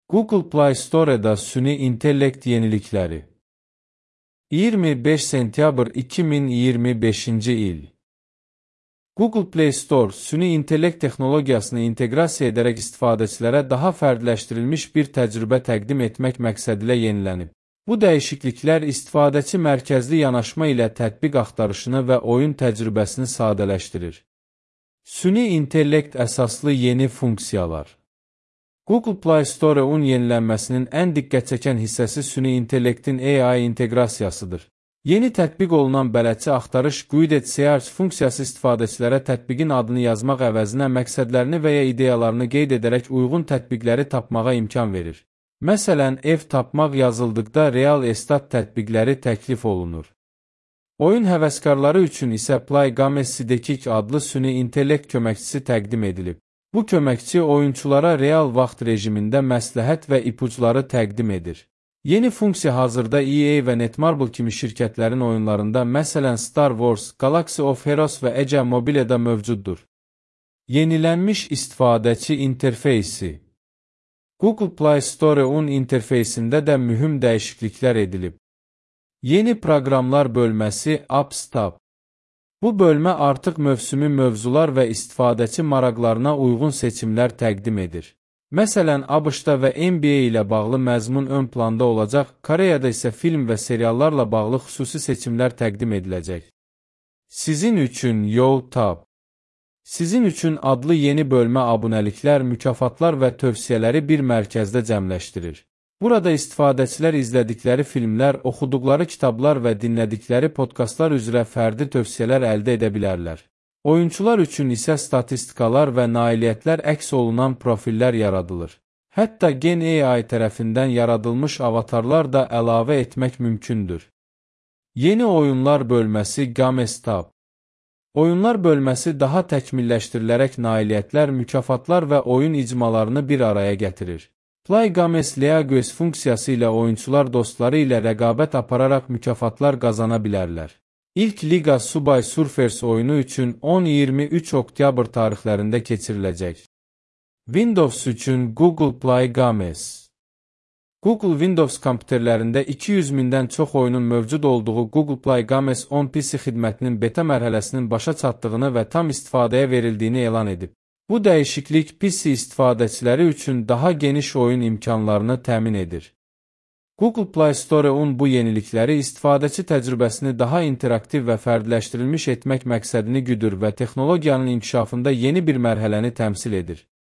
Google Play Store'da süni intellekt yenilikləri. 25 sentyabr 2025-ci il. Google Play Store, süni intellekt texnologiyasını inteqrasiya edərək istifadəçilərə daha fərdləşdirilmiş bir təcrübə təqdim etmək məqsədilə yenilənib. Bu dəyişikliklər istifadəçi mərkəzli yanaşma ilə tətbiq axtarışını və oyun təcrübəsini sadələşdirir. Süni intellekt əsaslı yeni funksiyalar. Google Play Store-un yenilənməsinin ən diqqət çəkən hissəsi süni intellektin AI inteqrasiyasıdır. Yeni tətbiq olunan bələdçi axtarış Guided Search funksiyası istifadəçilərə tətbiqin adını yazmaq əvəzinə məqsədlərini və ya ideyalarını qeyd edərək uyğun tətbiqləri tapmağa imkan verir. Məsələn, ev tapmaq yazıldıqda real estat tətbiqləri təklif olunur. Oyun həvəskarları üçün isə Play Games Sidekick adlı süni intellekt köməkçisi təqdim edilib. Bu köməkçi oyunçulara real vaxt rejimində məsləhət və ipucları təqdim edir. Yeni funksiya hazırda EA və Netmarble kimi şirkətlərin oyunlarında, məsələn Star Wars, Galaxy of Heroes və Age Mobile'da mövcuddur. Yenilənmiş istifadəçi interfeysi. Google Play Store-un interfeysində də mühüm dəyişikliklər edilib. Yeni proqramlar bölməsi Apps Tab. Bu bölmə artıq mövsümi mövzular və istifadəçi maraqlarına uyğun seçimlər təqdim edir. Məsələn, ABŞ-da və NBA ilə bağlı məzmun ön planda olacaq, Koreyada isə film və seriallarla bağlı xüsusi seçimlər təqdim ediləcək. Sizin üçün Yo Tab. Sizin üçün adlı yeni bölmə abunəliklər, mükafatlar və tövsiyələri bir mərkəzdə cəmləşdirir. Burada istifadəçilər izlədikləri filmlər, oxuduqları kitablar və dinlədikləri podkastlar üzrə fərdi tövsiyələr əldə edə bilərlər. Oyunçular üçün isə statistikalar və nailiyyətlər əks olunan profillər yaradılır. Hətta Gen AI tərəfindən yaradılmış avatarlar da əlavə etmək mümkündür. Yeni oyunlar bölməsi Games Tab. Oyunlar bölməsi daha təkmilləşdirilərək nailiyyətlər, mükafatlar və oyun icmalarını bir araya gətirir. Play Games Leagues funksiyası ilə oyunçular dostları ilə rəqabət apararaq mükafatlar qazana bilərlər. İlk Liga Subway Surfers oyunu üçün 10-23 oktyabr tarixlərində keçiriləcək. Windows üçün Google Play Games. Google Windows kompüterlərində 200 mindən çox oyunun mövcud olduğu Google Play Games on PC xidmətinin beta mərhələsinin başa çatdığını və tam istifadəyə verildiyini elan edib. Bu dəyişiklik PC istifadəçiləri üçün daha geniş oyun imkanlarını təmin edir. Google Play Store-un bu yenilikləri istifadəçi təcrübəsini daha interaktiv və fərdləşdirilmiş etmək məqsədini güdür və texnologiyanın inkişafında yeni bir mərhələni təmsil edir.